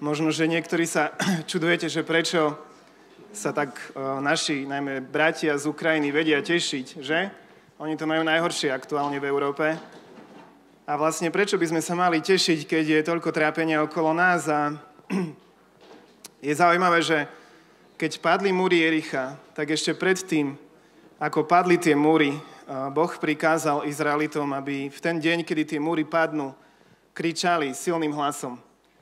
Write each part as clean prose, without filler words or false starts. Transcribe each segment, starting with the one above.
Možno, že niektorí sa čudujete, že prečo sa tak naši, najmä bratia z Ukrajiny, vedia tešiť, že? Oni to majú najhoršie aktuálne v Európe. A vlastne prečo by sme sa mali tešiť, keď je toľko trápenia okolo nás? A je zaujímavé, že keď padli múry Jericha, tak ešte predtým, ako padli tie múry, Boh prikázal Izraelitom, aby v ten deň, kedy tie múry padnú, kričali silným hlasom.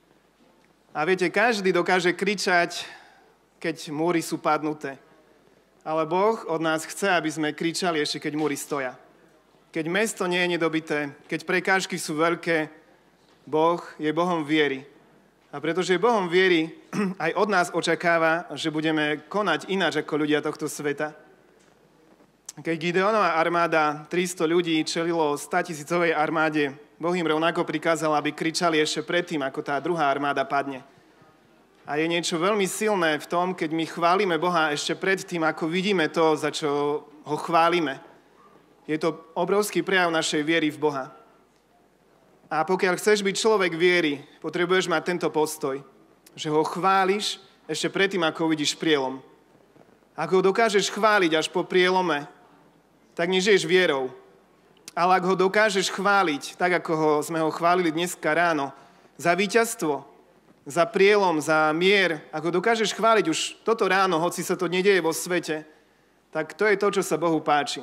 A viete, každý dokáže kričať, keď múry sú padnuté. Ale Boh od nás chce, aby sme kričali ešte, keď múry stoja. Keď mesto nie je nedobité, keď prekážky sú veľké, Boh je Bohom viery. A pretože je Bohom viery, aj od nás očakáva, že budeme konať ináč ako ľudia tohto sveta. Keď Gideonova armáda 300 ľudí čelilo 100 000 armáde, Boh im rovnako prikázal, aby kričali ešte predtým, ako tá druhá armáda padne. A je niečo veľmi silné v tom, keď my chválime Boha ešte predtým, ako vidíme to, za čo ho chválime. Je to obrovský prejav našej viery v Boha. A pokiaľ chceš byť človek viery, potrebuješ mať tento postoj, že ho chváliš ešte predtým, ako uvidíš prielom. Ak ho dokážeš chváliť až po prielome, tak nežiješ vierou. Ale ak ho dokážeš chváliť, tak ako sme ho chválili dneska ráno, za víťazstvo, za prielom, za mier, ak ho dokážeš chváliť už toto ráno, hoci sa to nedieje vo svete, tak to je to, čo sa Bohu páči.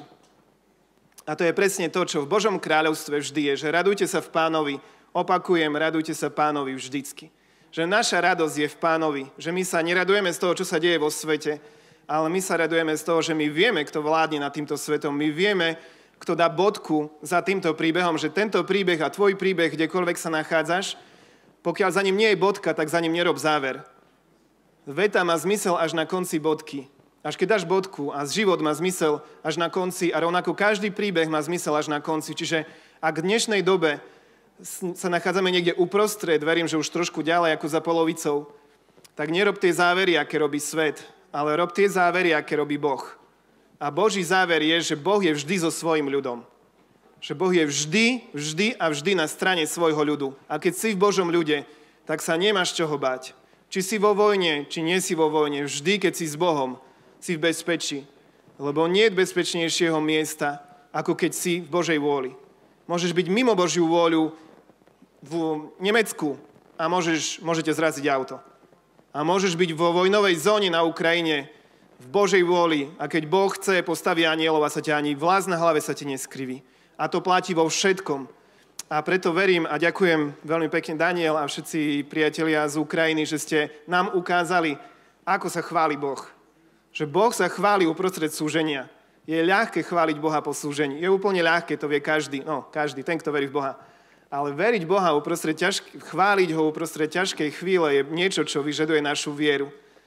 A to je presne to, čo v Božom kráľovstve vždy je, že radujte sa v Pánovi, opakujem, radujte sa Pánovi vždycky. Že naša radosť je v Pánovi, že my sa neradujeme z toho, čo sa deje vo svete, ale my sa radujeme z toho, že my vieme, kto vládne nad týmto svetom, my vieme, kto dá bodku za týmto príbehom, že tento príbeh a tvoj príbeh, kdekoľvek sa nachádzaš, pokiaľ za ním nie je bodka, tak za ním nerob záver. Veta má zmysel až na konci bodky. Až keď dáš bodku a život má zmysel až na konci a rovnako každý príbeh má zmysel až na konci. Čiže ak v dnešnej dobe sa nachádzame niekde uprostred, verím, že už trošku ďalej ako za polovicou, tak nerob tie závery, aké robí svet, ale rob tie závery, aké robí Boh. A Boží záver je, že Boh je vždy so svojím ľudom. Že Boh je vždy na strane svojho ľudu. A keď si v Božom ľude, tak sa nemáš čoho báť. Či si vo vojne, či nie si vo vojne, vždy, keď si s Bohom, si v bezpečí. Lebo nie je bezpečnejšieho miesta, ako keď si v Božej vôli. Môžeš byť mimo Božiu vôľu v Nemecku a môžete zraziť auto. A môžeš byť vo vojnovej zóne na Ukrajine, v Božej vôli, a keď Boh chce, postaví anielov a sa ťa ani vlás na hlave sa ti neskriví. A to platí vo všetkom. A preto verím a ďakujem veľmi pekne Daniel a všetci priatelia z Ukrajiny, že ste nám ukázali, ako sa chváli Boh. Že Boh sa chváli uprostred súženia. Je ľahké chváliť Boha po súžení. Je úplne ľahké, to vie každý. No, každý, ten, kto verí v Boha. Ale veriť Boha chváliť ho uprostred ťažkej chvíle je niečo, čo vyžaduje našu vieru.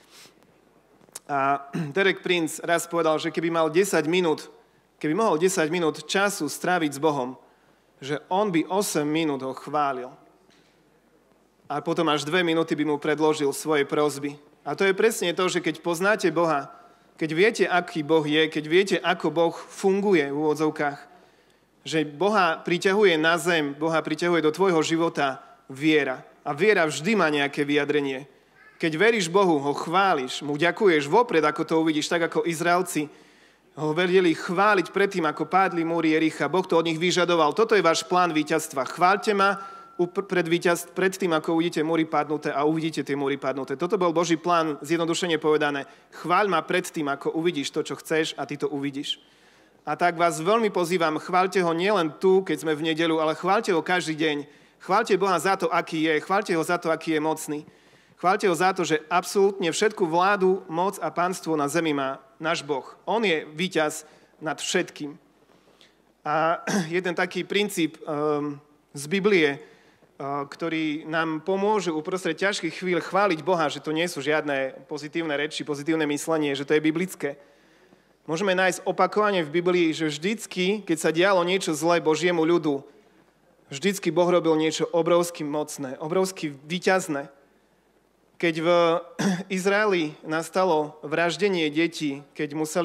A Derek Prince raz povedal, že keby mohol 10 minút času stráviť s Bohom, že on by 8 minút ho chválil. A potom až 2 minúty by mu predložil svoje prosby. A to je presne to, že keď poznáte Boha, keď viete, aký Boh je, keď viete, ako Boh funguje v úvodzovkách, že Boha priťahuje na zem, Boha priťahuje do tvojho života viera. A viera vždy má nejaké vyjadrenie. Keď veríš Bohu, ho chváliš, mu ďakuješ vopred, ako to uvidíš, tak ako Izraelci ho vedeli chváliť predtým, ako pádli múry Jericha. Boh to od nich vyžadoval. Toto je váš plán víťazstva. Chváľte ma pred tým, ako uvidíte múry padnuté a uvidíte tie múry padnuté. Toto bol Boží plán, zjednodušene povedané. Chváľ ma pred tým, ako uvidíš to, čo chceš a ty to uvidíš. A tak vás veľmi pozývam, chváľte ho nielen tu, keď sme v nedeľu, ale chváľte ho každý deň. Chváľte Boha za to, aký je. Chváľte ho za to, aký je mocný. Chváľte ho za to, že absolútne všetku vládu, moc a pánstvo na zemi má náš Boh. On je víťaz nad všetkým. A jeden taký princíp z Biblie, ktorý nám pomôže uprostred ťažkých chvíľ chváliť Boha, že to nie sú žiadne pozitívne reči, pozitívne myslenie, že to je biblické. Môžeme nájsť opakovane v Biblii, že vždycky, keď sa dialo niečo zlé Božiemu ľudu, vždycky Boh robil niečo obrovsky mocné, obrovsky víťazné. Keď v Izraeli nastalo vraždenie detí, keď museli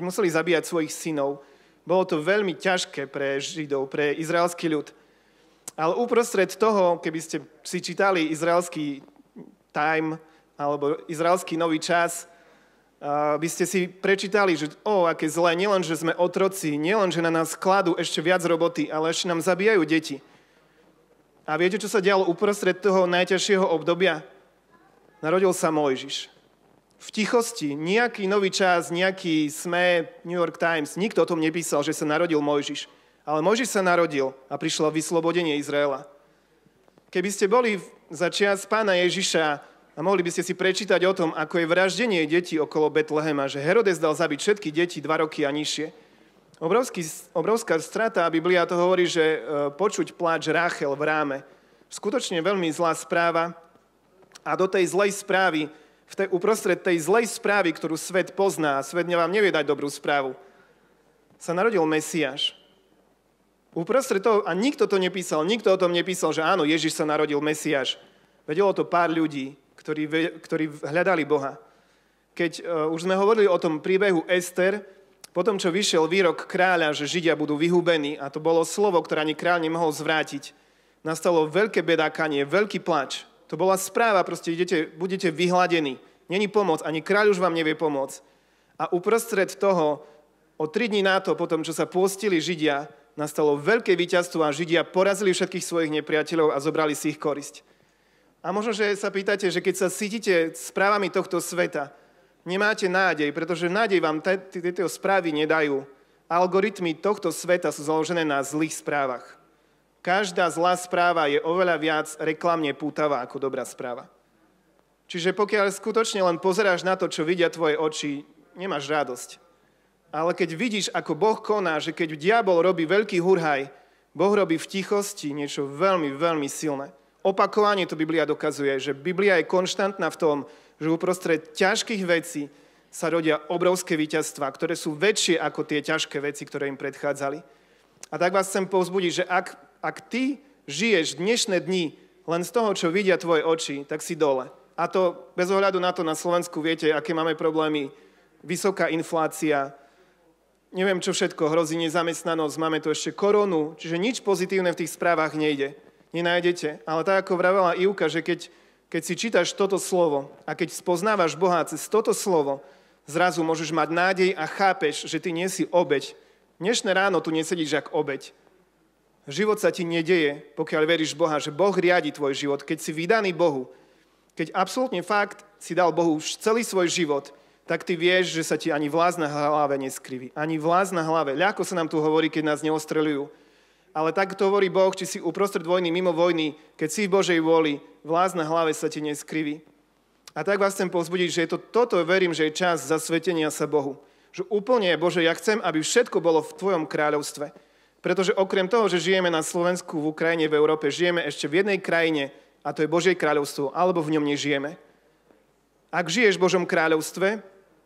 zabíjať svojich synov, bolo to veľmi ťažké pre Židov, pre izraelský ľud. Ale uprostred toho, keby ste si čítali izraelský Time alebo izraelský Nový čas, by ste si prečítali, že aké zlé, nielen, že sme otroci, nielen, že na nás kladú ešte viac roboty, ale ešte nám zabíjajú deti. A viete, čo sa dialo uprostred toho najťažšieho obdobia? Narodil sa Mojžiš. V tichosti, nejaký Nový čas, nejaký SME, New York Times, nikto o tom nepísal, že sa narodil Mojžiš. Ale Mojžiš sa narodil a prišlo vyslobodenie Izraela. Keby ste boli za čias pána Ježiša a mohli by ste si prečítať o tom, ako je vraždenie detí okolo Betlehema, že Herodes dal zabiť všetky deti 2 roky a nižšie. Obrovská strata, a Biblia to hovorí, že počuť pláč Ráchel v ráme. Skutočne veľmi zlá správa. A do tej zlej správy, uprostred tej zlej správy, ktorú svet pozná, a svet vám nevie dať dobrú správu, sa narodil Mesiáš. Uprostred toho, a nikto to nepísal, nikto o tom nepísal, že áno, Ježiš sa narodil Mesiáš. Vedelo to pár ľudí, ktorí hľadali Boha. Keď už sme hovorili o tom príbehu Ester, potom, čo vyšiel výrok kráľa, že Židia budú vyhúbení, a to bolo slovo, ktoré ani kráľ nemohol zvrátiť, nastalo veľké bedákanie, veľký plač. To bola správa, proste budete vyhladení. Není pomoc, ani kráľ už vám nevie pomôcť. A uprostred toho, o 3 dní na to, potom, čo sa pôstili Židia, nastalo veľké víťazstvo a Židia porazili všetkých svojich nepriateľov a zobrali si ich korisť. A možno, že sa pýtate, že keď sa cítite správami tohto sveta, nemáte nádej, pretože nádej vám tieto správy nedajú. Algoritmy tohto sveta sú založené na zlých správach. Každá zlá správa je oveľa viac reklamne pútavá ako dobrá správa. Čiže pokiaľ skutočne len pozeráš na to, čo vidia tvoje oči, nemáš radosť. Ale keď vidíš, ako Boh koná, že keď diabol robí veľký hurhaj, Boh robí v tichosti niečo veľmi, veľmi silné. Opakovane to Biblia dokazuje, že Biblia je konštantná v tom, že uprostred ťažkých vecí sa rodia obrovské víťazstvá, ktoré sú väčšie ako tie ťažké veci, ktoré im predchádzali. A tak vás chcem povzbudiť, že ak ty žiješ dnešné dni len z toho, čo vidia tvoje oči, tak si dole. A to bez ohľadu na to, na Slovensku viete, aké máme problémy, vysoká inflácia, neviem čo všetko, hrozí nezamestnanosť, máme tu ešte koronu, čiže nič pozitívne v tých správach nejde, nenájdete. Ale tak ako vravela Ivka, že keď si čítaš toto slovo a keď spoznávaš Boha cez toto slovo, zrazu môžeš mať nádej a chápeš, že ty nie si obeť. Dnešné ráno tu nesedíš ako obeť. Život sa ti nedeje, pokiaľ veríš Boha, že Boh riadi tvoj život. Keď si vydaný Bohu, keď absolútne fakt si dal Bohu už celý svoj život, tak ty vieš, že sa ti ani vlás na hlave neskriví. Ani vlás na hlave. Ľahko sa nám tu hovorí, keď nás neostreľujú. Ale tak to hovorí Boh, či si uprostred vojny, mimo vojny, keď si v Božej vôli, vlás na hlave sa ti neskriví. A tak vás chcem povzbudiť, že toto verím, že je čas zasvetenia sa Bohu. Že úplne, Bože, ja chcem, aby všetko bolo v tvojom kráľovstve. Pretože okrem toho, že žijeme na Slovensku, v Ukrajine, v Európe, žijeme ešte v jednej krajine, a to je Božie kráľovstvo, alebo v ňom nežijeme. Ak žiješ v Božom kráľovstve,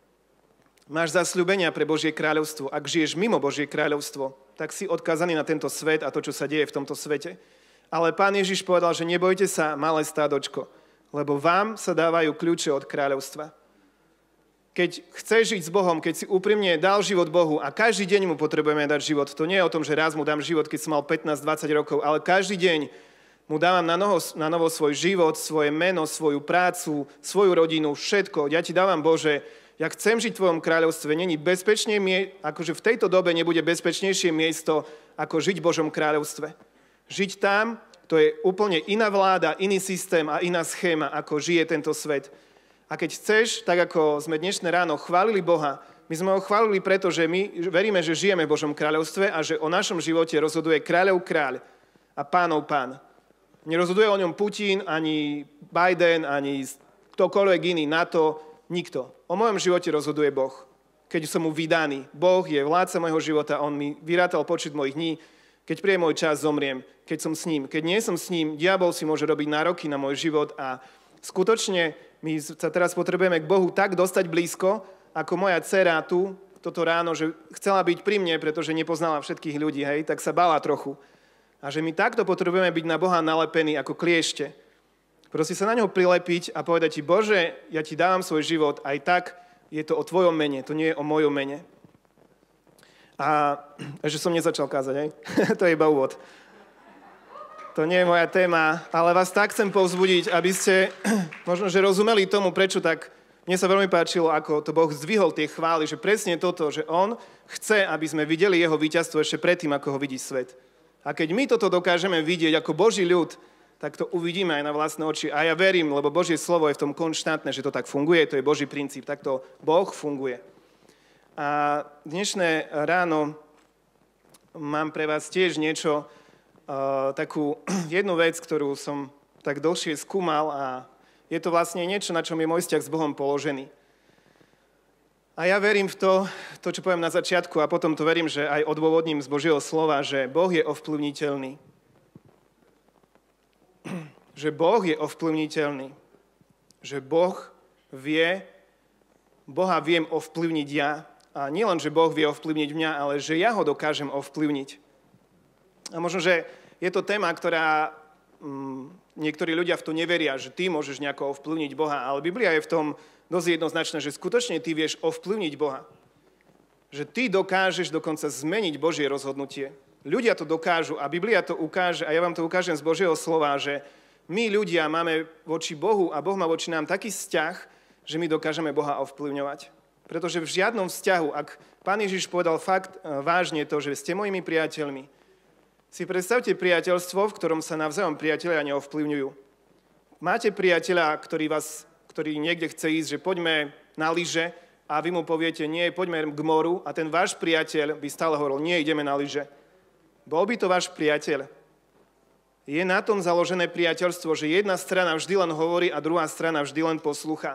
máš zasľúbenia pre Božie kráľovstvo. Ak žiješ mimo Božie kráľovstvo, tak si odkázaný na tento svet a to, čo sa deje v tomto svete. Ale Pán Ježiš povedal, že nebojte sa, malé stádočko, lebo vám sa dávajú kľúče od kráľovstva. Keď chceš žiť s Bohom, keď si úprimne dal život Bohu a každý deň mu potrebujeme dať život, to nie je o tom, že raz mu dám život, keď som mal 15-20 rokov, ale každý deň mu dávam na novo svoj život, svoje meno, svoju prácu, svoju rodinu, všetko. Ja ti dávam, Bože, ja chcem žiť v tvojom kráľovstve. Není akože v tejto dobe nebude bezpečnejšie miesto, ako žiť v Božom kráľovstve. Žiť tam, to je úplne iná vláda, iný systém a iná schéma, ako žije tento svet. A keď chceš, tak ako sme dnešné ráno chválili Boha, my sme ho chválili preto, že my veríme, že žijeme v Božom kráľovstve a že o našom živote rozhoduje kráľov kráľ a pánov pán. Nerozhoduje o ňom Putin, ani Biden, ani ktokoľvek iný, NATO, nikto. O mojom živote rozhoduje Boh. Keď som mu vydaný, Boh je vládca môjho života, on mi vyrátal počet mojich dní. Keď príde môj čas, zomriem. Keď som s ním. Keď nie som s ním, diabol si môže robiť nároky na môj život a skutočne my sa teraz potrebujeme k Bohu tak dostať blízko, ako moja dcera tu, toto ráno, že chcela byť pri mne, pretože nepoznala všetkých ľudí, hej, tak sa bála trochu. A že my takto potrebujeme byť na Boha nalepení ako kliešte. Proste sa na ňo prilepiť a povedať ti, Bože, ja ti dávam svoj život, aj tak je to o tvojom mene, to nie je o mojom mene. A že som nezačal kázať, hej? To je iba úvod. To nie je moja téma, ale vás tak chcem povzbudiť, aby ste možno, že rozumeli tomu, prečo tak. Mne sa veľmi páčilo, ako to Boh zdvihol tie chvály, že presne toto, že on chce, aby sme videli jeho víťazstvo ešte predtým, ako ho vidí svet. A keď my toto dokážeme vidieť ako Boží ľud, tak to uvidíme aj na vlastné oči. A ja verím, lebo Božie slovo je v tom konštantné, že to tak funguje, to je Boží princíp, tak to Boh funguje. A dnešné ráno mám pre vás tiež niečo, takú jednu vec, ktorú som tak dlhšie skúmal a je to vlastne niečo, na čom je môj vzťah s Bohom položený. A ja verím v to, čo poviem na začiatku a potom to verím, že aj odôvodním z Božieho slova, že Boh je ovplyvniteľný. Že Boh je ovplyvniteľný. Že Boha viem ovplyvniť ja. A nielen, že Boh vie ovplyvniť mňa, ale že ja ho dokážem ovplyvniť. A možno, že je to téma, ktorá niektorí ľudia v to neveria, že ty môžeš nejako ovplyvniť Boha, ale Biblia je v tom dosť jednoznačná, že skutočne ty vieš ovplyvniť Boha. Že ty dokážeš dokonca zmeniť Božie rozhodnutie. Ľudia to dokážu a Biblia to ukáže, a ja vám to ukážem z Božieho slova, že my ľudia máme voči Bohu a Boh má voči nám taký vzťah, že my dokážeme Boha ovplyvňovať. Pretože v žiadnom vzťahu, ak Pán Ježiš povedal fakt vážne to, že ste mojimi priateľmi, si predstavte priateľstvo, v ktorom sa navzájom priatelia neovplyvňujú. Máte priateľa, ktorý niekde chce ísť, že poďme na lyže a vy mu poviete, nie, poďme k moru a ten váš priateľ by stále hovoril, nie, ideme na lyže. Bol by to váš priateľ. Je na tom založené priateľstvo, že jedna strana vždy len hovorí a druhá strana vždy len poslúcha.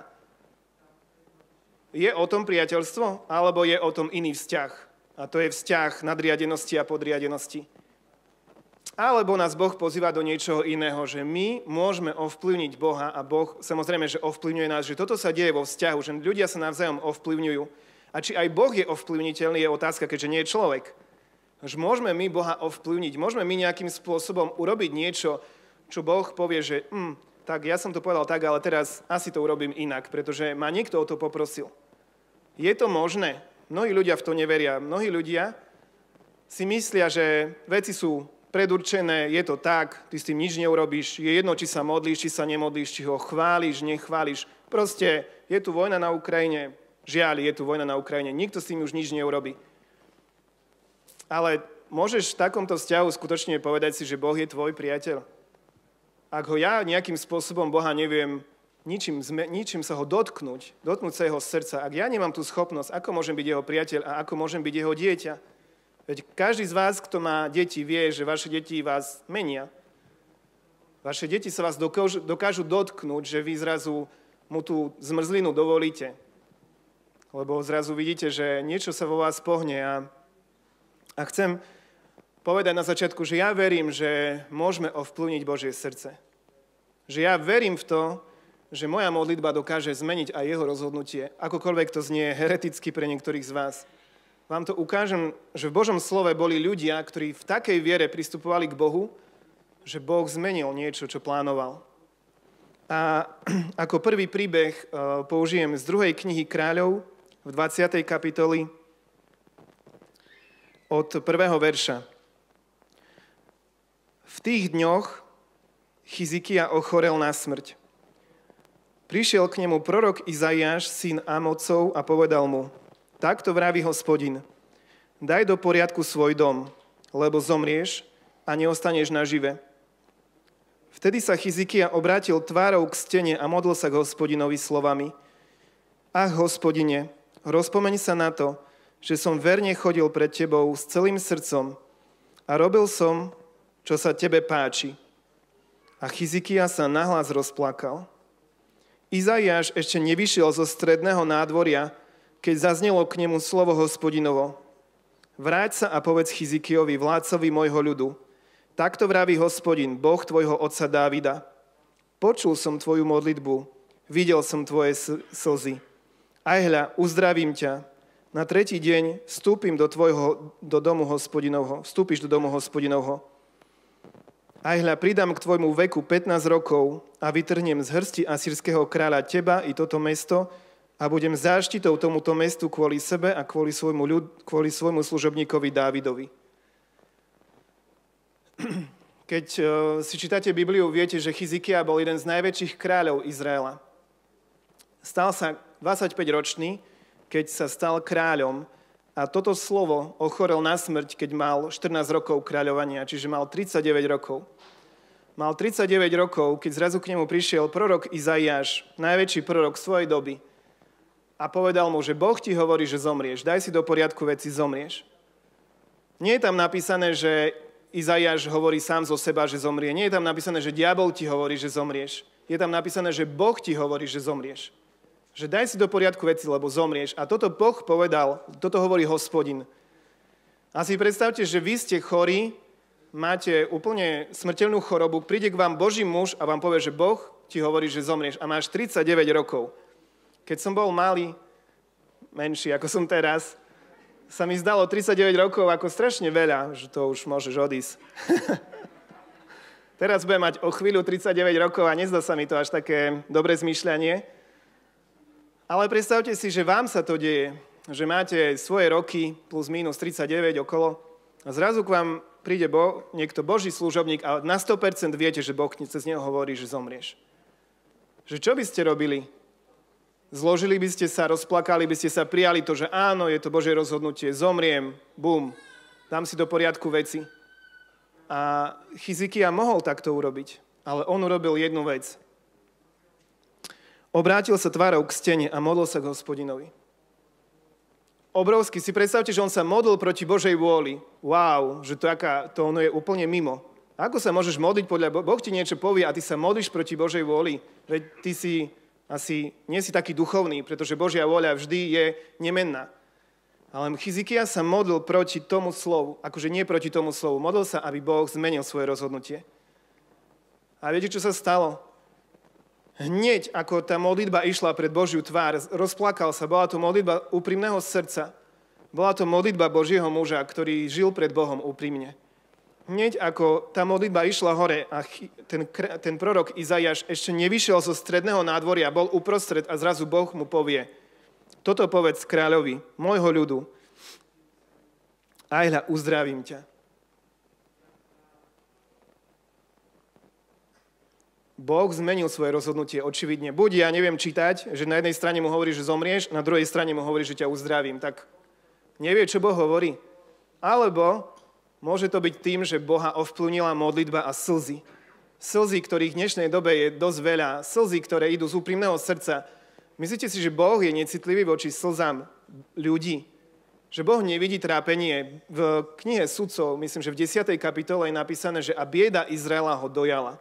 Je o tom priateľstvo, alebo je o tom iný vzťah? A to je vzťah nadriadenosti a podriadenosti. Alebo nás Boh pozýva do niečoho iného, že my môžeme ovplyvniť Boha a Boh samozrejme, že ovplyvňuje nás, že toto sa deje vo vzťahu, že ľudia sa navzájom ovplyvňujú. A či aj Boh je ovplyvniteľný, je otázka, keďže nie je človek. Že môžeme my Boha ovplyvniť, môžeme my nejakým spôsobom urobiť niečo, čo Boh povie, že tak ja som to povedal tak, ale teraz asi to urobím inak, pretože ma niekto o to poprosil. Je to možné? Mnohí ľudia v to neveria. Mnohí ľudia si myslia, že veci sú predurčené, je to tak, ty s tým nič neurobíš, je jedno, či sa modlíš, či sa nemodlíš, či ho chváliš, nechváliš. Proste je tu vojna na Ukrajine, žiaľ, je tu vojna na Ukrajine, nikto s tým už nič neurobí. Ale môžeš v takomto vzťahu skutočne povedať si, že Boh je tvoj priateľ? Ak ho ja nejakým spôsobom Boha neviem ničím sa ho dotknúť sa jeho srdca, ak ja nemám tú schopnosť, ako môžem byť jeho priateľ a ako môžem byť jeho dieťa? Veď každý z vás, kto má deti, vie, že vaše deti vás menia. Vaše deti sa vás dokážu dotknúť, že vy zrazu mu tú zmrzlinu dovolíte. Lebo zrazu vidíte, že niečo sa vo vás pohne. A chcem povedať na začiatku, že ja verím, že môžeme ovplyvniť Božie srdce. Že ja verím v to, že moja modlitba dokáže zmeniť aj jeho rozhodnutie. Akokoľvek to znie hereticky pre niektorých z vás. Vám to ukážem, že v Božom slove boli ľudia, ktorí v takej viere pristupovali k Bohu, že Boh zmenil niečo, čo plánoval. A ako prvý príbeh použijem z 2. knihy Kráľov v 20. kapitoli od 1. verša. V tých dňoch Chizkia ochorel na smrť. Prišiel k nemu prorok Izaiáš, syn Amocov, a povedal mu: Takto vraví Hospodin, daj do poriadku svoj dom, lebo zomrieš a neostaneš nažive. Vtedy sa Chizkia obrátil tvárou k stene a modlil sa k Hospodinovi slovami: Ach, Hospodine, rozpomeň sa na to, že som verne chodil pred tebou s celým srdcom a robil som, čo sa tebe páči. A Chizkia sa nahlas rozplakal. Izaiáš ešte nevyšiel zo stredného nádvoria, keď zaznelo k nemu slovo Hospodinovo: Vráť sa a povedz Chizikiovi, vládcovi môjho ľudu: Takto vraví Hospodin, Boh tvojho otca Dávida. Počul som tvoju modlitbu, videl som tvoje slzy. Aj hľa, uzdravím ťa. Na tretí deň vstúpim do domu Hospodinovho. Vstúpiš do domu Hospodinovho. Aj hľa, pridám k tvojmu veku 15 rokov a vytrhnem z hrsti asýrskeho kráľa teba i toto mesto a budem záštitou tomuto mestu kvôli sebe a kvôli svojmu služobníkovi Dávidovi. Keď si čítate Bibliu, viete, že Chizkia bol jeden z najväčších kráľov Izraela. Stal sa 25-ročný, keď sa stal kráľom a toto slovo ochorel na smrť, keď mal 14 rokov kráľovania, čiže mal 39 rokov. Mal 39 rokov, keď zrazu k nemu prišiel prorok Izaiáš, najväčší prorok svojej doby a povedal mu, že Boh ti hovorí, že zomrieš, daj si do poriadku veci, zomrieš. Nie je tam napísané, že Izaiáš hovorí sám zo seba, že zomrie. Nie je tam napísané, že diabol ti hovorí, že zomrieš. Je tam napísané, že Boh ti hovorí, že zomrieš. Že daj si do poriadku veci, lebo zomrieš. A toto Boh povedal, toto hovorí Hospodin. A si predstavte, že vy ste chorí, máte úplne smrteľnú chorobu, príde k vám Boží muž a vám povie, že Boh ti hovorí, že zomrieš a máš 39 rokov. Keď som bol malý, menší ako som teraz, sa mi zdalo 39 rokov ako strašne veľa, že to už môžeš odísť. Teraz budem mať o chvíľu 39 rokov a nezdá sa mi to až také dobré zmýšľanie. Ale predstavte si, že vám sa to deje, že máte svoje roky plus minus 39 okolo a zrazu k vám príde niekto Boží služobník a na 100% viete, že Boh cez neho hovorí, že zomrieš. Že čo by ste robili? Zložili by ste sa, rozplakali by ste sa, prijali to, že áno, je to Božie rozhodnutie, zomriem, bum, dám si do poriadku veci. A Chizkia mohol takto urobiť, ale on urobil jednu vec. Obrátil sa tvárou k stene a modlil sa k Hospodinovi. Obrovský, si predstavte, že on sa modlil proti Božej vôli. Wow, že to ono je úplne mimo. Ako sa môžeš modliť podľa Boh ti niečo povie a ty sa modlíš proti Božej vôli? Veď ty nie si taký duchovný, pretože Božia vôľa vždy je nemenná. Ale Chizkia sa modlil proti tomu slovu, akože nie proti tomu slovu. Modlil sa, aby Boh zmenil svoje rozhodnutie. A viete, čo sa stalo? Hneď, ako tá modlitba išla pred Božiu tvár, rozplakal sa, bola to modlitba úprimného srdca. Bola to modlitba Božieho muža, ktorý žil pred Bohom úprimne. Hneď ako tá modlitba išla hore a ten prorok Izaiáš ešte nevyšiel zo stredného nádvoria, bol uprostred a zrazu Boh mu povie, toto povedz kráľovi, môjho ľudu, aj hľa, uzdravím ťa. Boh zmenil svoje rozhodnutie, očividne. Buď ja neviem čítať, že na jednej strane mu hovorí, že zomrieš, na druhej strane mu hovorí, že ťa uzdravím. Tak nevie, čo Boh hovorí. Alebo môže to byť tým, že Boha ovplyvnila modlitba a slzy. Slzy, ktorých v dnešnej dobe je dosť veľa. Slzy, ktoré idú z úprimného srdca. Myslíte si, že Boh je necitlivý voči slzám ľudí? Že Boh nevidí trápenie? V knihe Sudcov, myslím, že v 10. kapitole je napísané, že a bieda Izraela ho dojala.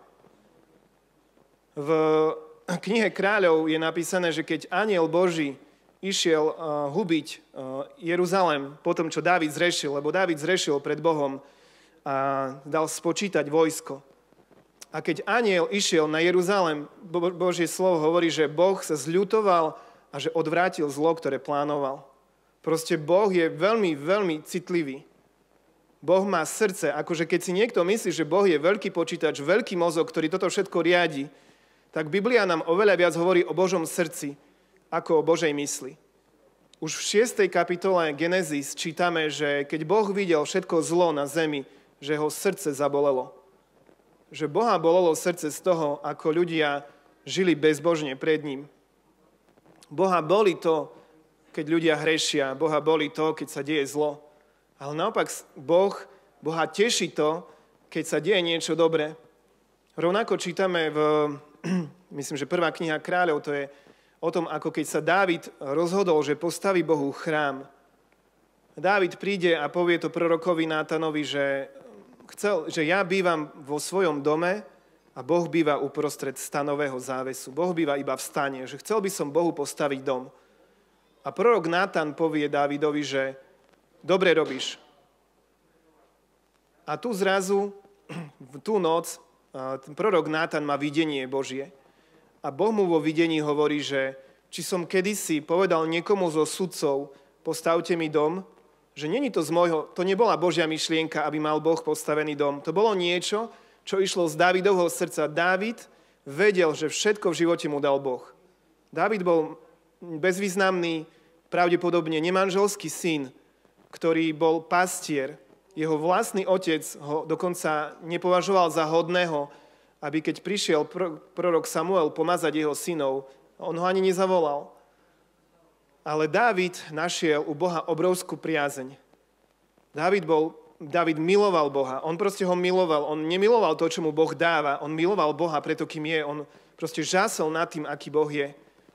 V knihe Kráľov je napísané, že keď anjel Boží išiel hubiť Jeruzalém po tom, čo Dávid zrešil, lebo Dávid zrešil pred Bohom a dal spočítať vojsko. A keď anjel išiel na Jeruzalém, Božie slovo hovorí, že Boh sa zľutoval a že odvrátil zlo, ktoré plánoval. Proste Boh je veľmi, veľmi citlivý. Boh má srdce, akože keď si niekto myslí, že Boh je veľký počítač, veľký mozog, ktorý toto všetko riadi, tak Biblia nám oveľa viac hovorí o Božom srdci, ako o Božej mysli. Už v 6. kapitole Genesis čítame, že keď Boh videl všetko zlo na zemi, že ho srdce zabolelo. Že Boha bolelo srdce z toho, ako ľudia žili bezbožne pred ním. Boha boli to, keď ľudia hrešia. Boha boli to, keď sa deje zlo. Ale naopak Boha teší to, keď sa deje niečo dobré. Rovnako čítame myslím, že prvá kniha Kráľov, to je o tom, ako keď sa Dávid rozhodol, že postaví Bohu chrám. Dávid príde a povie to prorokovi Nátanovi, že ja bývam vo svojom dome a Boh býva uprostred stanového závesu. Boh býva iba v stane, že chcel by som Bohu postaviť dom. A prorok Nátan povie Dávidovi, že dobre robíš. A tu zrazu, v tú noc, ten prorok Nátan má videnie Božie. A Boh mu vo videní hovorí, že či som kedysi povedal niekomu zo sudcov, postavte mi dom, že není to to nebola Božia myšlienka, aby mal Boh postavený dom. To bolo niečo, čo išlo z Dávidovho srdca. Dávid vedel, že všetko v živote mu dal Boh. Dávid bol bezvýznamný, pravdepodobne nemanželský syn, ktorý bol pastier Jeho vlastný otec ho dokonca nepovažoval za hodného, aby keď prišiel prorok Samuel pomazať jeho synov, on ho ani nezavolal. Ale Dávid našiel u Boha obrovskú priazeň. Dávid miloval Boha, on proste ho miloval, on nemiloval to, čo mu Boh dáva, on miloval Boha preto, kým je, on proste žasol nad tým, aký Boh je.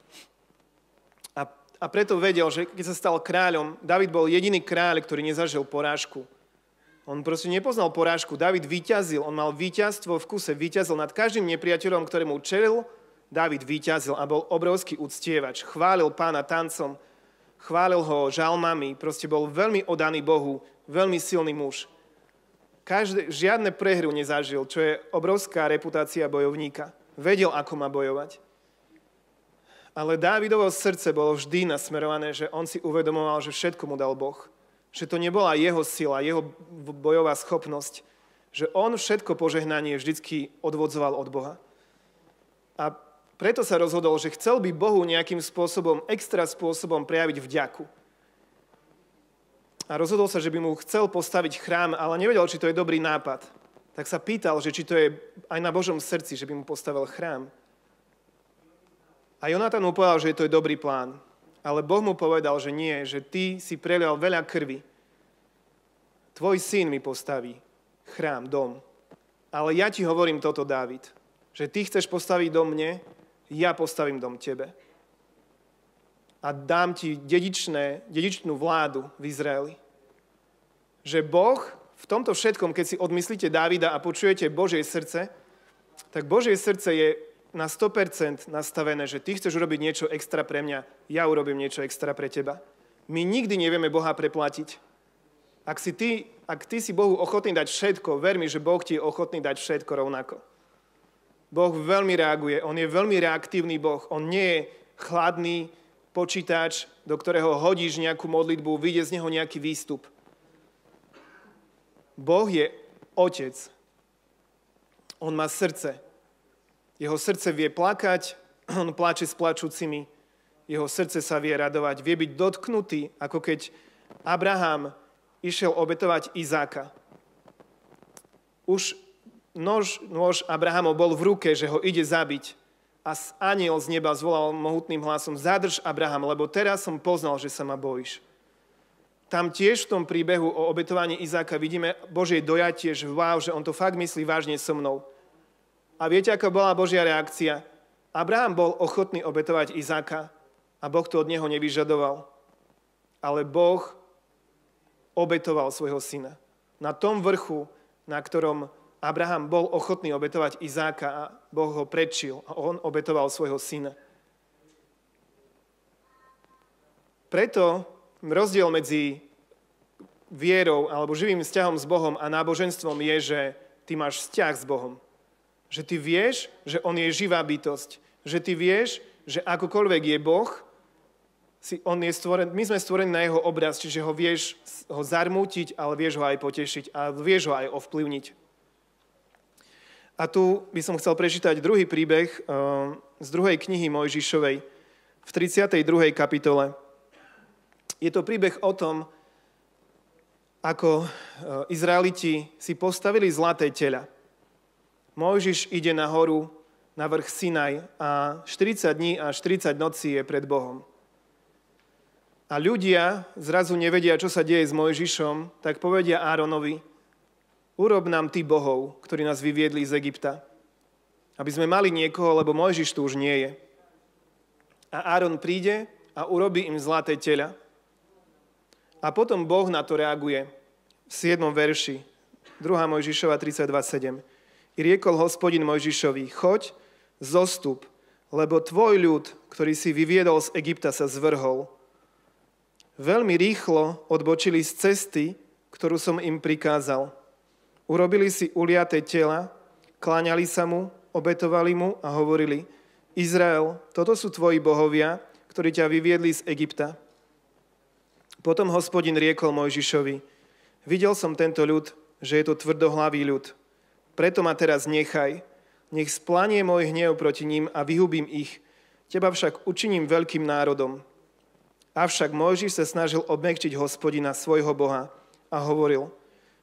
A preto vedel, že keď sa stal kráľom, Dávid bol jediný kráľ, ktorý nezažil porážku. On proste nepoznal porážku, Dávid víťazil, on mal víťazstvo v kuse, víťazil nad každým nepriateľom, ktorému čelil, Dávid víťazil a bol obrovský uctievač, chválil Pána tancom, chválil ho žalmami, proste bol veľmi oddaný Bohu, veľmi silný muž. Žiadne prehru nezažil, čo je obrovská reputácia bojovníka. Vedel, ako má bojovať. Ale Dávidovo srdce bolo vždy nasmerované, že on si uvedomoval, že všetko mu dal Boh. Že to nebola jeho sila, jeho bojová schopnosť. Že on všetko požehnanie vždycky odvodzoval od Boha. A preto sa rozhodol, že chcel by Bohu nejakým spôsobom, extra spôsobom prejaviť vďaku. A rozhodol sa, že by mu chcel postaviť chrám, ale nevedel, či to je dobrý nápad. Tak sa pýtal, že či to je aj na Božom srdci, že by mu postavil chrám. A Jonatan mu povedal, že to je dobrý plán. Ale Boh mu povedal, že nie, že ty si prelial veľa krvi. Tvoj syn mi postaví chrám, dom. Ale ja ti hovorím toto, Dávid, že ty chceš postaviť dom mne, ja postavím dom tebe. A dám ti dedičnú vládu v Izraeli. Že Boh v tomto všetkom, keď si odmyslíte Dávida a počujete Božie srdce, tak Božie srdce je na 100% nastavené, že ty chceš urobiť niečo extra pre mňa, ja urobím niečo extra pre teba. My nikdy nevieme Boha preplatiť. Ak ty si Bohu ochotný dať všetko, ver mi, že Boh ti je ochotný dať všetko rovnako. Boh veľmi reaguje, on je veľmi reaktívny Boh, on nie je chladný počítač, do ktorého hodíš nejakú modlitbu, vyjde z neho nejaký výstup. Boh je otec. On má srdce. Jeho srdce vie plakať, on pláče s plačúcimi, jeho srdce sa vie radovať, vie byť dotknutý, ako keď Abraham išiel obetovať Izáka. Už nôž Abrahamov bol v ruke, že ho ide zabiť a anjel z neba zvolal mohutným hlasom: zadrž, Abraham, lebo teraz som poznal, že sa ma bojíš. Tam tiež v tom príbehu o obetovaní Izáka vidíme Božie dojatie, že wow, že on to fakt myslí vážne so mnou. A viete, aká bola Božia reakcia? Abraham bol ochotný obetovať Izáka a Boh to od neho nevyžadoval. Ale Boh obetoval svojho syna. Na tom vrchu, na ktorom Abraham bol ochotný obetovať Izáka a Boh ho predčil a on obetoval svojho syna. Preto rozdiel medzi vierou alebo živým vzťahom s Bohom a náboženstvom je, že ty máš vzťah s Bohom. Že ty vieš, že on je živá bytosť. Že ty vieš, že akokoľvek je Boh, my sme stvorení na jeho obraz, čiže ho vieš ho zarmútiť, ale vieš ho aj potešiť a vieš ho aj ovplyvniť. A tu by som chcel prečítať druhý príbeh z druhej knihy Mojžišovej v 32. kapitole. Je to príbeh o tom, ako Izraeliti si postavili zlaté teľa. Mojžiš ide na horu, na vrch Sinaj a 40 dní a 40 nocí je pred Bohom. A ľudia zrazu nevedia, čo sa deje s Mojžišom, tak povedia Áronovi: urob nám ty bohov, ktorí nás vyviedli z Egypta, aby sme mali niekoho, lebo Mojžiš tu už nie je. A Áron príde a urobí im zlaté teľa. A potom Boh na to reaguje v 7. verši, 2. Mojžišova 32:7. I riekol Hospodin Mojžišovi: choď, zostup, lebo tvoj ľud, ktorý si vyviedol z Egypta, sa zvrhol. Veľmi rýchlo odbočili z cesty, ktorú som im prikázal. Urobili si uliaté tela, kláňali sa mu, obetovali mu a hovorili: Izrael, toto sú tvoji bohovia, ktorí ťa vyviedli z Egypta. Potom Hospodin riekol Mojžišovi: videl som tento ľud, že je to tvrdohlavý ľud. Preto ma teraz nechaj, nech splanie môj hnev proti ním a vyhubím ich. Teba však učiním veľkým národom. Avšak Mojžiš sa snažil obmekčiť Hospodina, svojho Boha, a hovoril: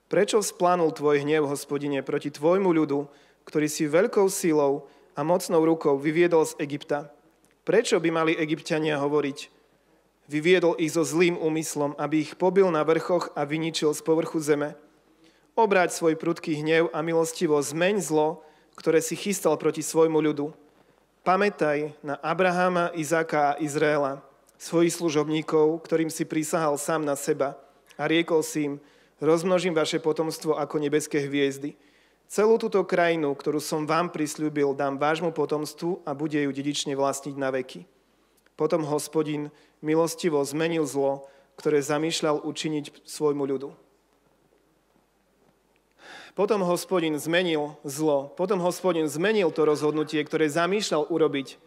Prečo vzplanul tvoj hnev, Hospodine, proti tvojmu ľudu, ktorý si veľkou silou a mocnou rukou vyviedol z Egypta? Prečo by mali Egypťania hovoriť? Vyviedol ich so zlým úmyslom, aby ich pobil na vrchoch a vyničil z povrchu zeme. Obráť svoj prudký hnev a milostivo zmeň zlo, ktoré si chystal proti svojmu ľudu. Pamätaj na Abraháma, Izáka a Izraela, svojich služobníkov, ktorým si prisahal sám na seba a riekol si im, rozmnožím vaše potomstvo ako nebeské hviezdy. Celú túto krajinu, ktorú som vám prisľúbil, dám vášmu potomstvu a bude ju dedične vlastniť na veky. Potom Hospodin milostivo zmenil zlo, ktoré zamýšľal učiniť svojmu ľudu. Potom Hospodin zmenil zlo. Potom Hospodin zmenil to rozhodnutie, ktoré zamýšľal urobiť.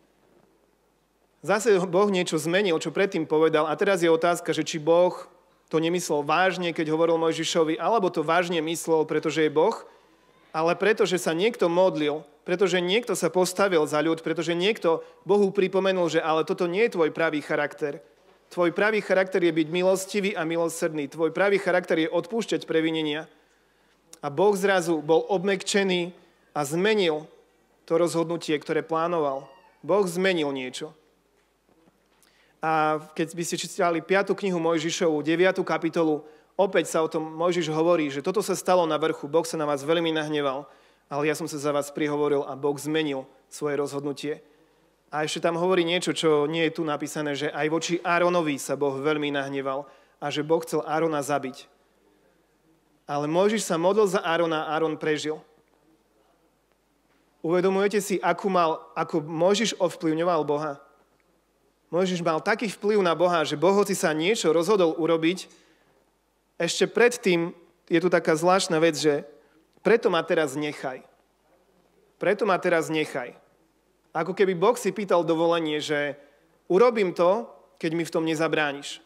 Zase Boh niečo zmenil, čo predtým povedal. A teraz je otázka, že či Boh to nemyslel vážne, keď hovoril Mojžišovi, alebo to vážne myslel, pretože je Boh, ale pretože sa niekto modlil, pretože niekto sa postavil za ľud, pretože niekto Bohu pripomenul, že ale toto nie je tvoj pravý charakter. Tvoj pravý charakter je byť milostivý a milosrdný. Tvoj pravý charakter je odpúšťať previnenia. A Boh zrazu bol obmekčený a zmenil to rozhodnutie, ktoré plánoval. Boh zmenil niečo. A keď by ste čítali 5. knihu Mojžišovu, 9. kapitolu, opäť sa o tom Mojžiš hovorí, že toto sa stalo na vrchu, Boh sa na vás veľmi nahneval, ale ja som sa za vás prihovoril a Boh zmenil svoje rozhodnutie. A ešte tam hovorí niečo, čo nie je tu napísané, že aj voči Áronovi sa Boh veľmi nahneval a že Boh chcel Árona zabiť. Ale Mojžiš sa modlil za Árona a Áron prežil. Uvedomujete si, ako Mojžiš ovplyvňoval Boha? Mojžiš mal taký vplyv na Boha, že Boh, hoci sa niečo rozhodol urobiť, ešte predtým je tu taká zvláštna vec, že preto ma teraz nechaj. Preto ma teraz nechaj. Ako keby Boh si pýtal dovolenie, že urobím to, keď mi v tom nezabrániš.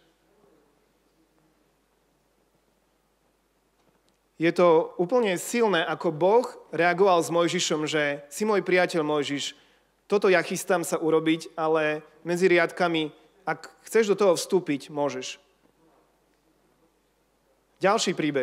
Je to úplne silné, ako Boh reagoval s Mojžišom, že si môj priateľ Mojžiš, toto ja chystám sa urobiť, ale medzi riadkami, ak chceš do toho vstúpiť, môžeš. Ďalší príbeh.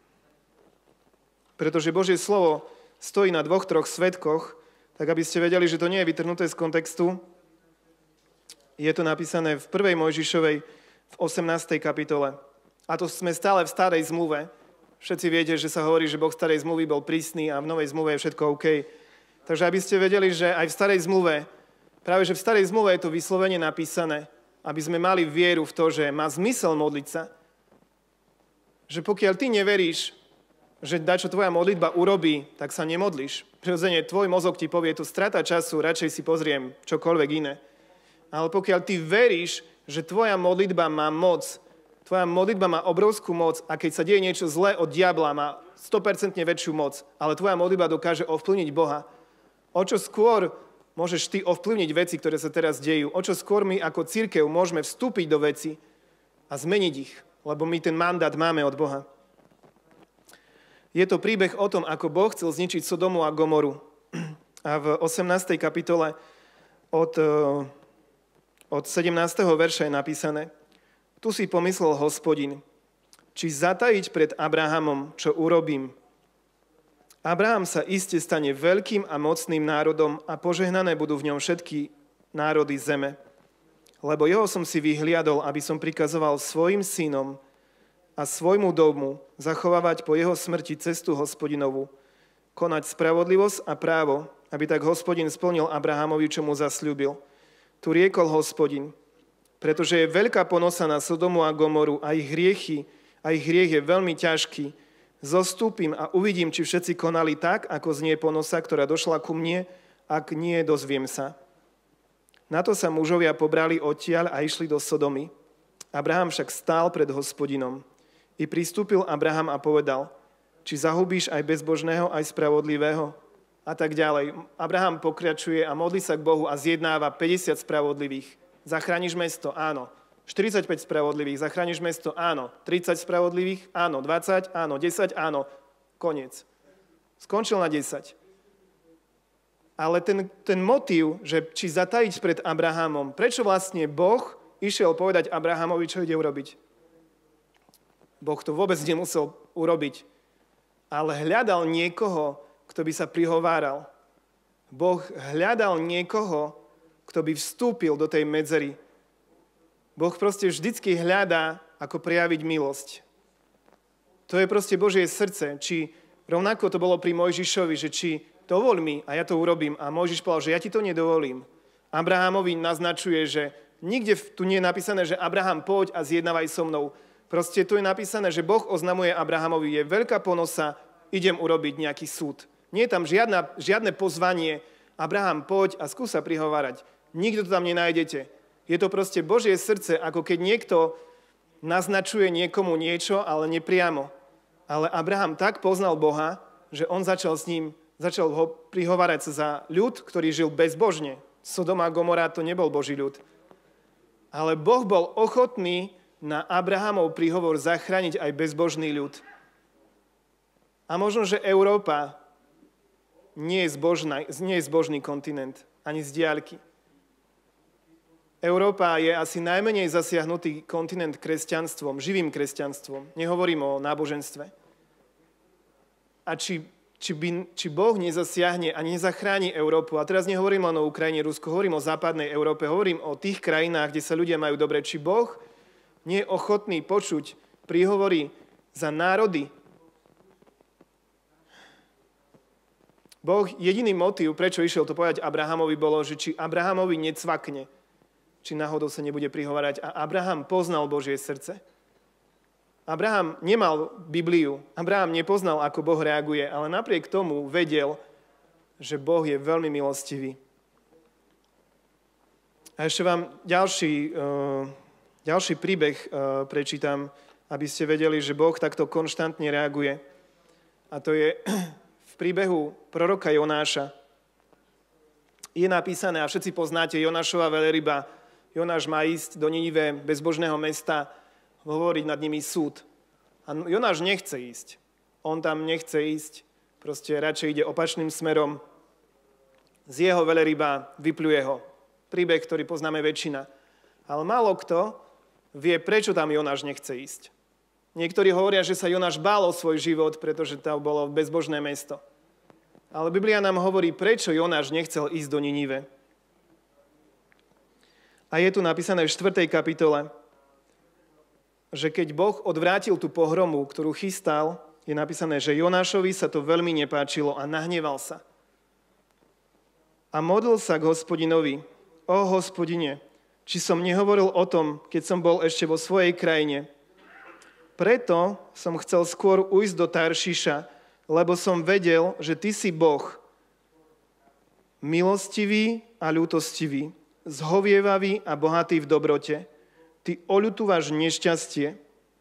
Pretože Božie slovo stojí na 2-3 svedkoch, tak aby ste vedeli, že to nie je vytrhnuté z kontextu. Je to napísané v 1. Mojžišovej v 18. kapitole. A to sme stále v starej zmluve. Všetci viete, že sa hovorí, že Boh starej zmluvy bol prísny a v novej zmluve je všetko OK. Takže aby ste vedeli, že aj v starej zmluve, práve že v starej zmluve je to vyslovene napísané, aby sme mali vieru v to, že má zmysel modliť sa. Že pokiaľ ty neveríš, že dačo tvoja modlitba urobí, tak sa nemodlíš. Prirodzene tvoj mozog ti povie, tu strata času, radšej si pozriem čokoľvek iné. Ale pokiaľ ty veríš, že tvoja modlitba má moc, tvoja modlitba má obrovskú moc a keď sa deje niečo zlé od diabla, má 100% väčšiu moc, ale tvoja modlitba dokáže ovplyvniť Boha. O čo skôr môžeš ty ovplyvniť veci, ktoré sa teraz dejú, o čo skôr my ako cirkev môžeme vstúpiť do veci a zmeniť ich, lebo my ten mandát máme od Boha. Je to príbeh o tom, ako Boh chcel zničiť Sodomu a Gomoru. A v 18. kapitole od 17. verša je napísané: Tu si pomyslel Hospodin, či zatajiť pred Abrahamom, čo urobím. Abraham sa iste stane veľkým a mocným národom a požehnané budú v ňom všetky národy zeme. Lebo jeho som si vyhliadol, aby som prikazoval svojim synom a svojmu domu zachovávať po jeho smrti cestu Hospodinovu, konať spravodlivosť a právo, aby tak Hospodin splnil Abrahamovi, čo mu zasľúbil. Tu riekol Hospodin: pretože je veľká ponosa na Sodomu a Gomoru a ich hriech je veľmi ťažký, zostúpim a uvidím, či všetci konali tak, ako znie ponosa, ktorá došla ku mne, ak nie, dozviem sa. Na to sa mužovia pobrali odtiaľ a išli do Sodomy. Abraham však stál pred Hospodinom. I pristúpil Abraham a povedal: či zahubíš aj bezbožného, aj spravodlivého? A tak ďalej. Abraham pokračuje a modlí sa k Bohu a zjednáva 50 spravodlivých. Zachrániš mesto? Áno. 45 spravodlivých. Zachrániš mesto? Áno. 30 spravodlivých? Áno. 20? Áno. 10? Áno. Koniec. Skončil na 10. Ale ten motív, že či zatajiť pred Abrahamom, prečo vlastne Boh išiel povedať Abrahamovi, čo ide urobiť? Boh to vôbec nemusel urobiť. Ale hľadal niekoho, kto by sa prihováral. Boh hľadal niekoho, kto by vstúpil do tej medzery. Boh proste vždycky hľadá, ako prejaviť milosť. To je proste Božie srdce. Či rovnako to bolo pri Mojžišovi, že či dovol mi a ja to urobím. A Mojžiš povedal, že ja ti to nedovolím. Abrahamovi naznačuje, že nikde tu nie je napísané, že Abraham, poď a zjednávaj so mnou. Proste tu je napísané, že Boh oznamuje Abrahamovi, je veľká ponosa, idem urobiť nejaký súd. Nie je tam žiadne pozvanie, Abraham, poď a skús sa prihovárať. Nikto to tam nenájdete. Je to proste Božie srdce, ako keď niekto naznačuje niekomu niečo, ale nepriamo. Ale Abraham tak poznal Boha, že on začal ho prihovárať sa za ľud, ktorý žil bezbožne. Sodoma a Gomora to nebol Boží ľud. Ale Boh bol ochotný na Abrahamov príhovor zachrániť aj bezbožný ľud. A možno, že Európa nie je zbožný kontinent, ani z diaľky. Európa je asi najmenej zasiahnutý kontinent kresťanstvom, živým kresťanstvom. Nehovorím o náboženstve. A či Boh nezasiahne a nezachráni Európu, a teraz nehovorím len o Ukrajine, Rusku, hovorím o západnej Európe, hovorím o tých krajinách, kde sa ľudia majú dobre, či Boh nie je ochotný počuť príhovory za národy. Boh, jediný motív, prečo išiel to povedať Abrahamovi, bolo, že či Abrahamovi necvakne, či náhodou sa nebude prihovárať. A Abraham poznal Božie srdce. Abraham nemal Bibliu, Abraham nepoznal, ako Boh reaguje, ale napriek tomu vedel, že Boh je veľmi milostivý. A ešte vám ďalší príbeh prečítam, aby ste vedeli, že Boh takto konštantne reaguje. A to je v príbehu proroka Jonáša. Je napísané, a všetci poznáte Jonášova veľryba. Jonáš má ísť do Ninive, bezbožného mesta, hovoriť nad nimi súd. A Jonáš nechce ísť. On tam nechce ísť, proste radšej ide opačným smerom. Z jeho veľryba vypluje ho. Príbeh, ktorý poznáme väčšina. Ale málo kto vie, prečo tam Jonáš nechce ísť. Niektorí hovoria, že sa Jonáš bál o svoj život, pretože tam bolo bezbožné mesto. Ale Biblia nám hovorí, prečo Jonáš nechcel ísť do Ninive. A je tu napísané v 4. kapitole, že keď Boh odvrátil tú pohromu, ktorú chystal, je napísané, že Jonášovi sa to veľmi nepáčilo a nahneval sa. A modlil sa k Hospodinovi: O Hospodine, či som nehovoril o tom, keď som bol ešte vo svojej krajine. Preto som chcel skôr ujsť do Taršiša, lebo som vedel, že ty si Boh, milostivý a ľútostivý, zhovievavý a bohatý v dobrote. Ty oľutúvaš nešťastie.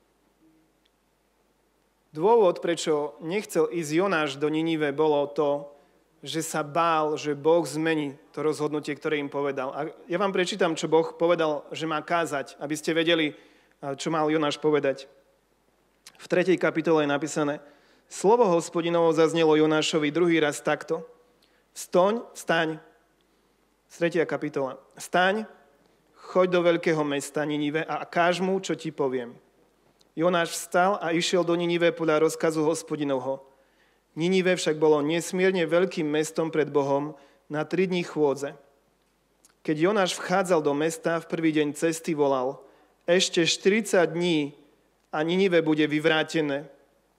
Dôvod, prečo nechcel ísť Jonáš do Ninive, bolo to, že sa bál, že Boh zmení to rozhodnutie, ktoré im povedal. A ja vám prečítam, čo Boh povedal, že má kázať, aby ste vedeli, čo mal Jonáš povedať. V 3. kapitole je napísané: Slovo Hospodinovo zaznelo Jonášovi druhý raz takto: Vstaň, 3. kapitola. Vstaň, choď do veľkého mesta Ninive a káž mu, čo ti poviem. Jonáš vstal a išiel do Ninive podľa rozkazu Hospodinovho. Ninive však bolo nesmierne veľkým mestom pred Bohom na 3 dní chôdze. Keď Jonáš vchádzal do mesta, v prvý deň cesty volal: Ešte 40 dní a Ninive bude vyvrátené.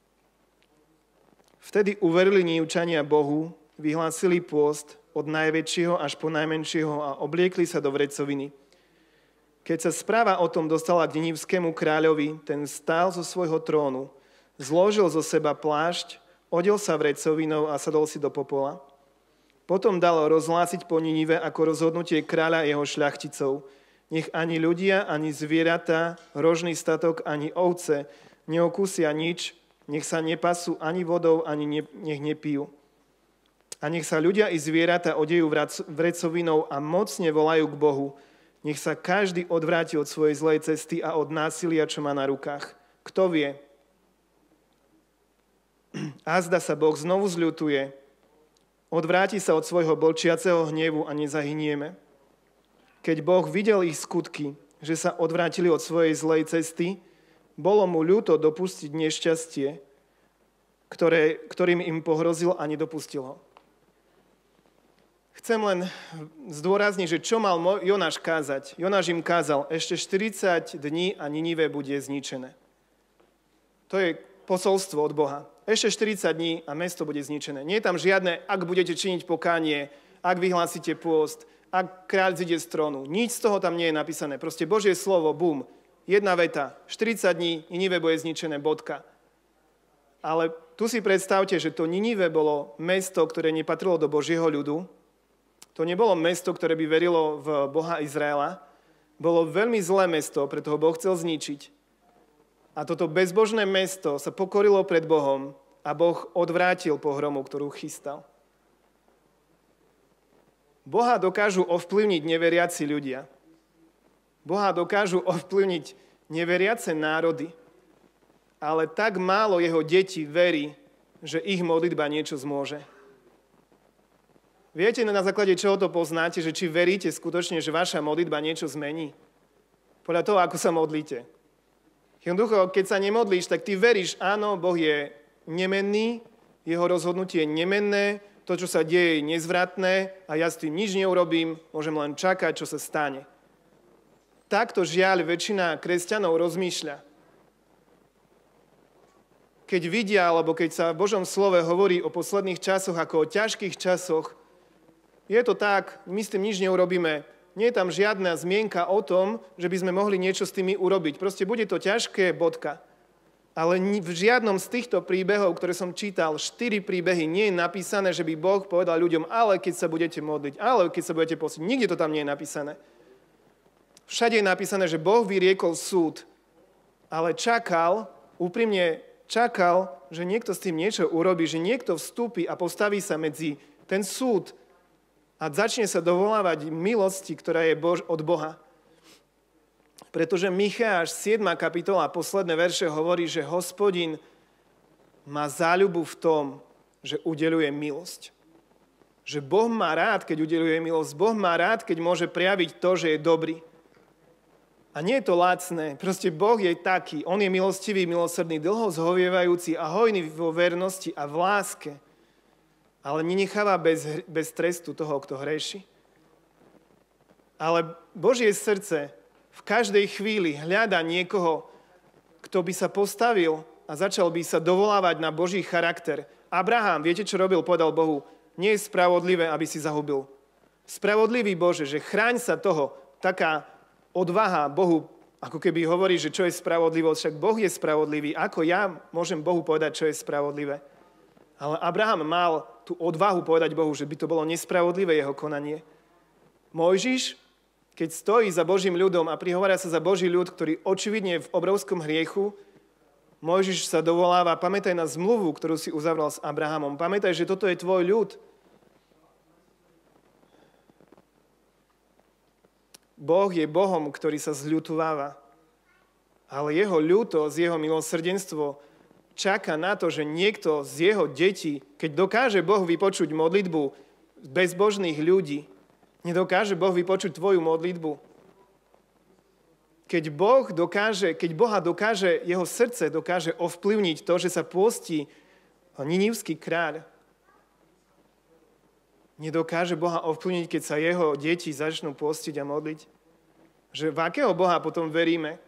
Vtedy uverili Ninivčania Bohu, vyhlásili pôst od najväčšieho až po najmenšieho a obliekli sa do vrecoviny. Keď sa správa o tom dostala k ninivskému kráľovi, ten stál zo svojho trónu, zložil zo seba plášť, odel sa vrecovinou a sadol si do popola. Potom dal rozhlásiť po Ninive ako rozhodnutie kráľa jeho šľachticov. Nech ani ľudia, ani zvieratá, rožný statok, ani ovce neokúsia nič, nech sa nepasú ani vodou, ani nech nepijú. A nech sa ľudia i zvieratá odejú vrecovinou a mocne volajú k Bohu. Nech sa každý odvráti od svojej zlej cesty a od násilia, čo má na rukách. Kto vie? Azda sa Boh znovu zľutuje, odvráti sa od svojho blčiaceho hnevu a nezahynieme. Keď Boh videl ich skutky, že sa odvrátili od svojej zlej cesty, bolo mu ľúto dopustiť nešťastie ktorým im pohrozil a nedopustil ho. Chcem len zdôrazniť, že čo mal Jonáš kázať. Jonáš im kázal, ešte 40 dní a Ninive bude zničené. To je posolstvo od Boha. Ešte 40 dní a mesto bude zničené. Nie je tam žiadne, ak budete činiť pokánie, ak vyhlásite pôst, ak kráľ zíde z trónu. Nič z toho tam nie je napísané. Proste Božie slovo, bum, jedna veta, 40 dní, Ninive bude zničené, bodka. Ale tu si predstavte, že to Ninive bolo mesto, ktoré nepatrilo do Božieho ľudu. To nebolo mesto, ktoré by verilo v Boha Izraela. Bolo veľmi zlé mesto, preto ho Boh chcel zničiť. A toto bezbožné mesto sa pokorilo pred Bohom a Boh odvrátil pohromu, ktorú chystal. Boha dokážu ovplyvniť neveriaci ľudia. Boha dokážu ovplyvniť neveriace národy. Ale tak málo jeho detí verí, že ich modlitba niečo zmôže. Viete, na základe čoho to poznáte, že či veríte skutočne, že vaša modlitba niečo zmení? Podľa toho, ako sa modlíte. Jednoducho, keď sa nemodlíš, tak ty veríš, áno, Boh je nemenný, jeho rozhodnutie je nemenné, to, čo sa deje, je nezvratné a ja s tým nič neurobím, môžem len čakať, čo sa stane. Takto žiaľ väčšina kresťanov rozmýšľa. Keď vidia, alebo keď sa v Božom slove hovorí o posledných časoch ako o ťažkých časoch, je to tak, my s tým nič neurobíme. Nie je tam žiadna zmienka o tom, že by sme mohli niečo s tými urobiť. Proste bude to ťažké, bodka. Ale v žiadnom z týchto príbehov, ktoré som čítal, 4 príbehy, nie je napísané, že by Boh povedal ľuďom, ale keď sa budete modliť, ale keď sa budete postiť. Nikde to tam nie je napísané. Všade je napísané, že Boh vyriekol súd, ale úprimne čakal, že niekto s tým niečo urobí, že niekto vstúpi a postaví sa medzi ten súd a začne sa dovolávať milosti, ktorá je od Boha. Pretože Micháš 7. kapitola, posledné verše hovorí, že Hospodin má záľubu v tom, že udeľuje milosť. Že Boh má rád, keď udeľuje milosť. Boh má rád, keď môže prejaviť to, že je dobrý. A nie je to lacné. Proste Boh je taký. On je milostivý, milosrdný, dlho zhovievajúci a hojný vo vernosti a v láske. Ale nenecháva bez trestu toho, kto hreší. Ale Božie srdce v každej chvíli hľada niekoho, kto by sa postavil a začal by sa dovolávať na Boží charakter. Abraham, viete, čo robil? Povedal Bohu, nie je spravodlivé, aby si zahubil. Spravodlivý Bože, že chráň sa toho, taká odvaha Bohu, ako keby hovorí, že čo je spravodlivosť, však Boh je spravodlivý. Ako ja môžem Bohu povedať, čo je spravodlivé? Ale Abraham mal tú odvahu povedať Bohu, že by to bolo nespravodlivé jeho konanie. Mojžiš, keď stojí za Božím ľudom a prihovára sa za Boží ľud, ktorý očividne je v obrovskom hriechu, Mojžiš sa dovoláva, pamätaj na zmluvu, ktorú si uzavrel s Abrahamom. Pamätaj, že toto je tvoj ľud. Boh je Bohom, ktorý sa zľutováva. Ale jeho ľútosť, jeho milosrdenstvo čaká na to, že niekto z jeho detí, keď dokáže Boh vypočuť modlitbu bezbožných ľudí, nedokáže Boh vypočuť tvoju modlitbu. Keď Boha dokáže, jeho srdce dokáže ovplyvniť to, že sa pôstí ninivský kráľ, nedokáže Boha ovplyvniť, keď sa jeho deti začnú postiť a modliť. Že v akého Boha potom veríme?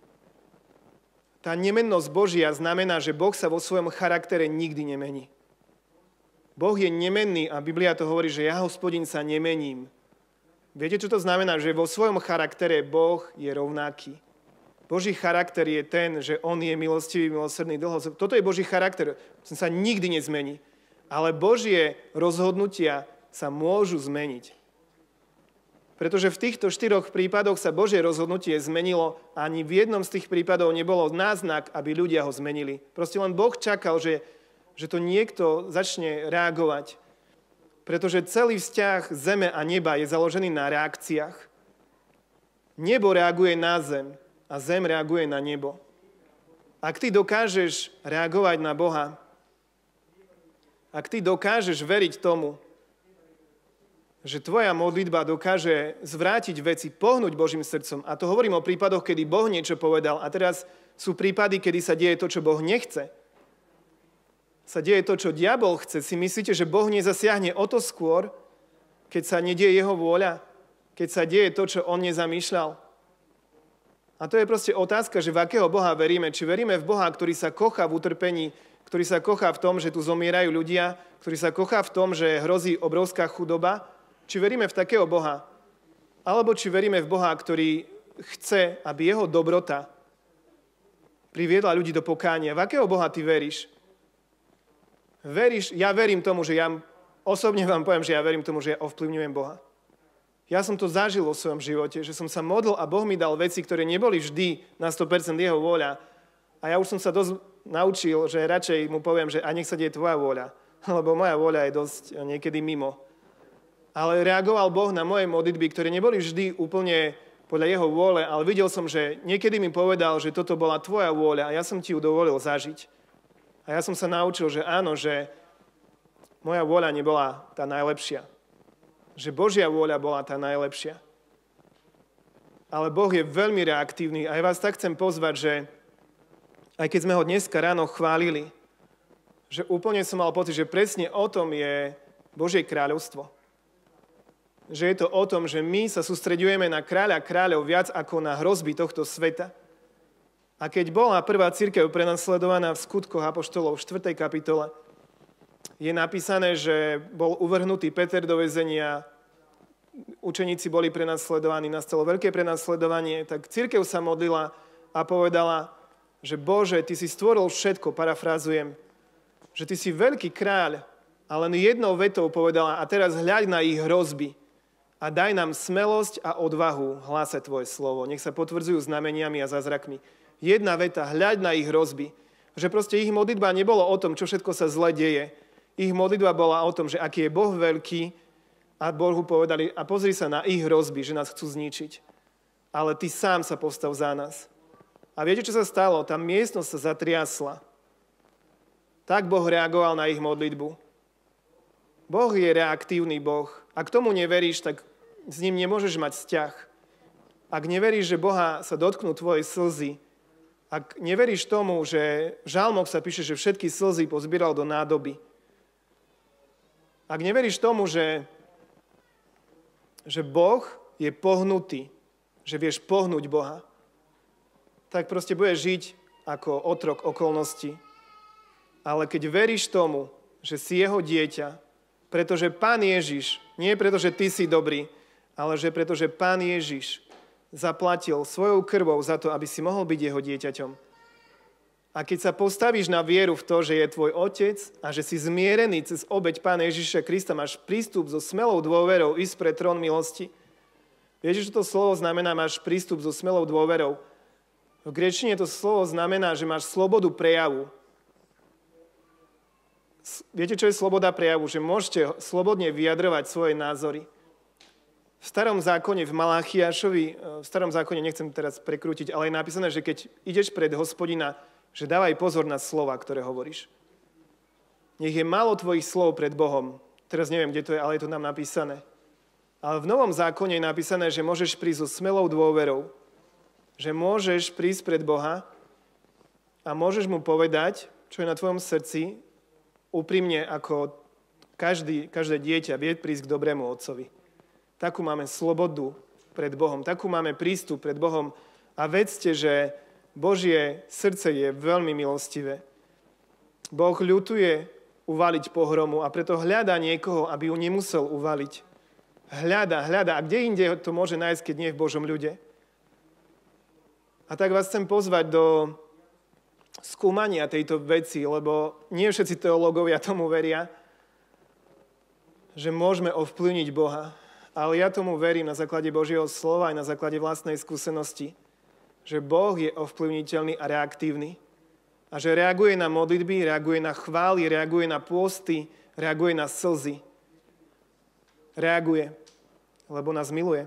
Tá nemennosť Božia znamená, že Boh sa vo svojom charaktere nikdy nemení. Boh je nemenný a Biblia to hovorí, že ja, Hospodin, sa nemením. Viete, čo to znamená? Že vo svojom charaktere Boh je rovnaký. Boží charakter je ten, že on je milostivý, milosrdný, dlho. Toto je Boží charakter, sa nikdy nezmení. Ale Božie rozhodnutia sa môžu zmeniť. Pretože v týchto 4 prípadoch sa Božie rozhodnutie zmenilo a ani v jednom z tých prípadov nebolo náznak, aby ľudia ho zmenili. Proste len Boh čakal, že to niekto začne reagovať. Pretože celý vzťah zeme a neba je založený na reakciách. Nebo reaguje na zem a zem reaguje na nebo. Ak ty dokážeš reagovať na Boha, ak ty dokážeš veriť tomu, že tvoja modlitba dokáže zvrátiť veci, pohnúť Božím srdcom. A to hovorím o prípadoch, kedy Boh niečo povedal. A teraz sú prípady, kedy sa deje to, čo Boh nechce. sa deje to, čo diabol chce, si myslíte, že Boh nezasiahne o to skôr, keď sa nedieje jeho vôľa, keď sa deje to, čo on nezamýšľal? A to je proste otázka, že v akého Boha veríme. Či veríme v Boha, ktorý sa kochá v utrpení, ktorý sa kochá v tom, že tu zomierajú ľudia, ktorý sa kochá v tom, že hrozí obrovská chudoba. Či veríme v takého Boha? Alebo či veríme v Boha, ktorý chce, aby jeho dobrota priviedla ľudí do pokánia. V akého Boha ty veríš? Ja verím tomu, že osobne vám poviem, že ja verím tomu, že ja ovplyvňujem Boha. Ja som to zažil vo svojom živote, že som sa modlil a Boh mi dal veci, ktoré neboli vždy na 100% jeho vôľa. A ja už som sa dosť naučil, že radšej mu poviem, že a nech sa deje tvoja vôľa, lebo moja vôľa je dosť niekedy mimo. Ale reagoval Boh na moje modlitby, ktoré neboli vždy úplne podľa jeho vôle, ale videl som, že niekedy mi povedal, že toto bola tvoja vôľa a ja som ti ju dovolil zažiť. A ja som sa naučil, že áno, že moja vôľa nebola tá najlepšia. Že Božia vôľa bola tá najlepšia. Ale Boh je veľmi reaktívny a ja vás tak chcem pozvať, že aj keď sme ho dneska ráno chválili, že úplne som mal pocit, že presne o tom je Božie kráľovstvo. Že je to o tom, že my sa sústreďujeme na kráľa kráľov viac ako na hrozby tohto sveta. A keď bola prvá cirkev prenasledovaná v Skutkoch apoštolov v 4. kapitole, je napísané, že bol uvrhnutý Peter do väzenia, učeníci boli prenasledovaní, nastalo veľké prenasledovanie, tak cirkev sa modlila a povedala, že Bože, ty si stvoril všetko, parafrázujem, že ty si veľký kráľ, a len jednou vetou povedala, a teraz hľaď na ich hrozby a daj nám smelosť a odvahu hlásať tvoje slovo. Nech sa potvrdzujú znameniami a zázrakmi. Jedna veta, hľaď na ich hrozby. Že proste ich modlitba nebolo o tom, čo všetko sa zle deje. Ich modlitba bola o tom, že aký je Boh veľký a Bohu povedali, a pozri sa na ich hrozby, že nás chcú zničiť. Ale ty sám sa postav za nás. A viete, čo sa stalo? Tá miestnosť sa zatriasla. Tak Boh reagoval na ich modlitbu. Boh je reaktívny Boh. Ak tomu neveríš, tak s ním nemôžeš mať vzťah. Ak neveríš, že Boha sa dotknú tvoje slzy, ak neveríš tomu, že v žalmoch sa píše, že všetky slzy pozbieral do nádoby, ak neveríš tomu, že Boh je pohnutý, že vieš pohnúť Boha, tak proste budeš žiť ako otrok okolností. Ale keď veríš tomu, že si jeho dieťa, pretože Pán Ježiš, nie preto, že ty si dobrý, ale že pretože Pán Ježiš zaplatil svojou krvou za to, aby si mohol byť jeho dieťaťom. A keď sa postavíš na vieru v to, že je tvoj otec a že si zmierený cez obeť Pána Ježiša Krista, máš prístup so smelou dôverou ísť pred trón milosti. Viete, čo to slovo znamená, máš prístup so smelou dôverou? V gréčtine to slovo znamená, že máš slobodu prejavu. Viete, čo je sloboda prejavu? Že môžete slobodne vyjadrovať svoje názory. V starom zákone, v Malachiášovi, v starom zákone, nechcem teraz prekrútiť, ale je napísané, že keď ideš pred Hospodina, že dávaj pozor na slova, ktoré hovoríš. Nech je málo tvojich slov pred Bohom. Teraz neviem, kde to je, ale je to nám napísané. Ale v Novom zákone je napísané, že môžeš prísť so smelou dôverou. Že môžeš prísť pred Boha a môžeš mu povedať, čo je na tvojom srdci, úprimne, ako každé dieťa vie prísť k dobrému otcovi. Takú máme slobodu pred Bohom, takú máme prístup pred Bohom a vedzte, že Božie srdce je veľmi milostivé. Boh ľutuje uvaliť pohromu a preto hľadá niekoho, aby ju nemusel uvaliť. Hľada. A kde inde to môže nájsť, keď nie je v Božom ľude? A tak vás chcem pozvať do skúmania tejto veci, lebo nie všetci teológovia tomu veria, že môžeme ovplyvniť Boha. Ale ja tomu verím na základe Božieho slova aj na základe vlastnej skúsenosti, že Boh je ovplyvniteľný a reaktívny. A že reaguje na modlitby, reaguje na chvály, reaguje na pôsty, reaguje na slzy. Reaguje, lebo nás miluje.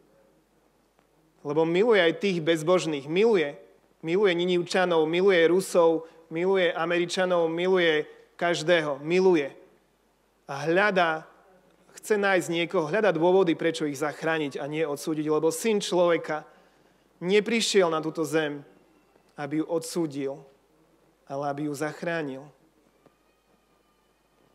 Lebo miluje aj tých bezbožných. Miluje Ninivčanov, miluje Rusov, miluje Američanov, miluje každého. Miluje. A chce nájsť niekoho, hľada dôvody, prečo ich zachrániť a nie odsúdiť, lebo Syn človeka neprišiel na túto zem, aby ju odsúdil, ale aby ju zachránil.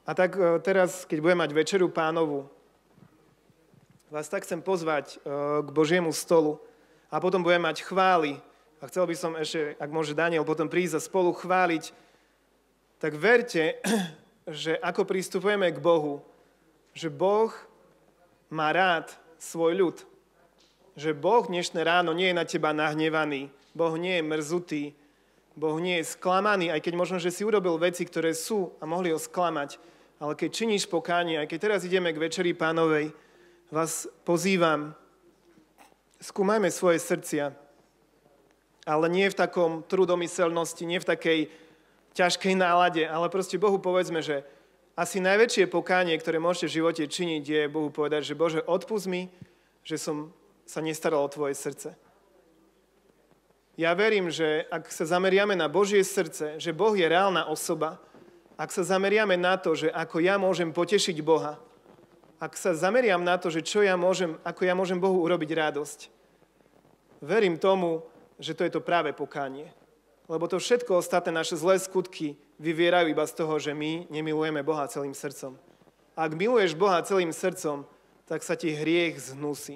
A tak teraz, keď budeme mať večeru Pánovu, vás tak chcem pozvať k Božiemu stolu a potom budeme mať chvály. A chcel by som ešte, ak môže Daniel potom prísť a spolu chváliť, tak verte, že ako pristupujeme k Bohu, že Boh má rád svoj ľud. Že Boh dnešné ráno nie je na teba nahnevaný, Boh nie je mrzutý, Boh nie je sklamaný, aj keď možno, že si urobil veci, ktoré sú a mohli ho sklamať. Ale keď činíš pokánie, aj keď teraz ideme k večeri Pánovej, vás pozývam, skúmajme svoje srdcia, ale nie v takom trudomyselnosti, nie v takej ťažkej nálade, ale proste Bohu povedzme, že asi najväčšie pokánie, ktoré môžete v živote činiť, je Bohu povedať, že Bože, odpusť mi, že som sa nestaral o tvoje srdce. Ja verím, že ak sa zameriame na Božie srdce, že Boh je reálna osoba, ak sa zameriame na to, že ako ja môžem potešiť Boha, ak sa zameriam na to, že ako ja môžem Bohu urobiť radosť, verím tomu, že to je to práve pokánie. Lebo to všetko ostatné naše zlé skutky vyvierajú iba z toho, že my nemilujeme Boha celým srdcom. Ak miluješ Boha celým srdcom, tak sa ti hriech zhnusí.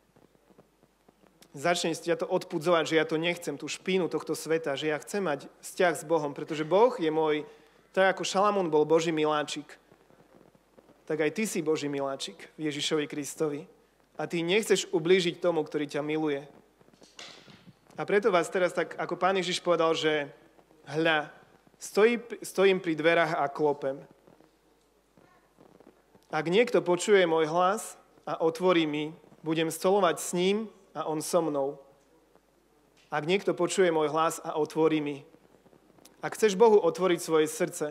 Začne ťa to odpudzovať, že ja to nechcem, tú špínu tohto sveta, že ja chcem mať vzťah s Bohom, pretože Boh je môj, tak ako Šalamún bol Boží miláčik, tak aj ty si Boží miláčik v Ježišovi Kristovi. A ty nechceš ublížiť tomu, ktorý ťa miluje. A preto vás teraz tak, ako Pán Ježiš povedal, že hľa, stojím pri dverách a klopem. Ak niekto počuje môj hlas a otvorí mi, budem stolovať s ním a on so mnou. Ak niekto počuje môj hlas a otvorí mi. Ak chceš Bohu otvoriť svoje srdce,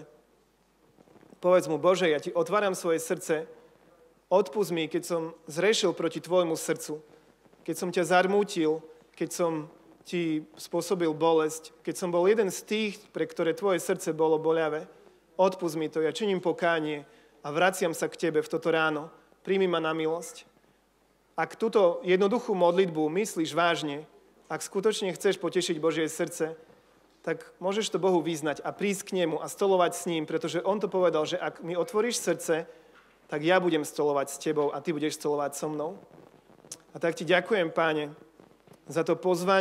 povedz mu, Bože, ja ti otváram svoje srdce, odpusť mi, keď som zrešil proti tvojmu srdcu, keď som ťa zarmútil, keď som ti spôsobil bolesť, keď som bol jeden z tých, pre ktoré tvoje srdce bolo boľavé. Odpusť mi to, ja činím pokánie a vraciam sa k tebe v toto ráno. Príjmi ma na milosť. Ak túto jednoduchú modlitbu myslíš vážne, ak skutočne chceš potešiť Božie srdce, tak môžeš to Bohu vyznať a prísť k nemu a stolovať s ním, pretože on to povedal, že ak mi otvoríš srdce, tak ja budem stolovať s tebou a ty budeš stolovať so mnou. A tak ti ďakujem, Páne, za to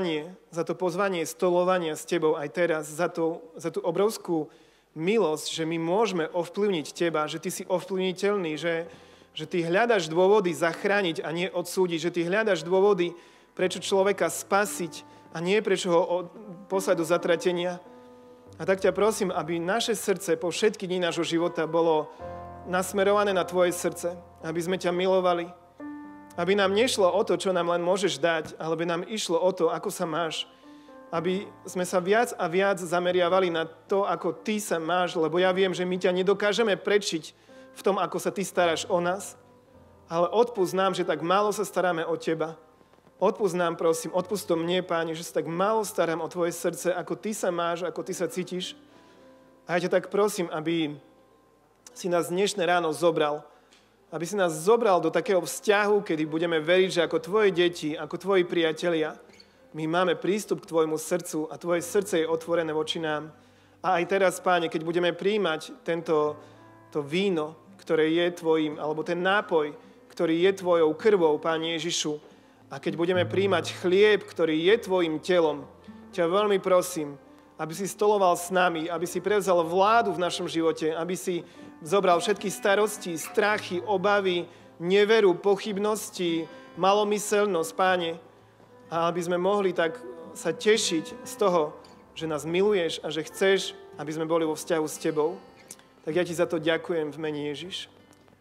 pozvanie stolovania s tebou aj teraz, za tú obrovskú milosť, že my môžeme ovplyvniť teba, že ty si ovplyvniteľný, že ty hľadaš dôvody zachrániť a nie odsúdiť, že ty hľadaš dôvody, prečo človeka spasiť a nie prečo ho poslať do zatratenia. A tak ťa prosím, aby naše srdce po všetky dni nášho života bolo nasmerované na tvoje srdce, aby sme ťa milovali, aby nám nešlo o to, čo nám len môžeš dať, ale aby nám išlo o to, ako sa máš. Aby sme sa viac a viac zameriavali na to, ako ty sa máš, lebo ja viem, že my ťa nedokážeme prečiť v tom, ako sa ty staráš o nás, ale odpusť nám, že tak málo sa staráme o teba. Odpusť nám, prosím, odpusť to mne, Páne, že sa tak málo starám o tvoje srdce, ako ty sa máš, ako ty sa cítiš. A ja ťa tak prosím, aby si nás dnešné ráno zobral, aby si nás zobral do takého vzťahu, kedy budeme veriť, že ako tvoje deti, ako tvoji priatelia, my máme prístup k tvojmu srdcu a tvoje srdce je otvorené voči nám. A aj teraz, Páne, keď budeme prijímať to víno, ktoré je tvojim, alebo ten nápoj, ktorý je tvojou krvou, Páne Ježišu, a keď budeme prijímať chlieb, ktorý je tvojim telom, ťa veľmi prosím, aby si stoloval s nami, aby si prevzal vládu v našom živote, aby si zobral všetky starosti, strachy, obavy, neveru, pochybnosti, malomyselnosť, Páne, a aby sme mohli tak sa tešiť z toho, že nás miluješ a že chceš, aby sme boli vo vzťahu s tebou. Tak ja ti za to ďakujem v mene Ježiš.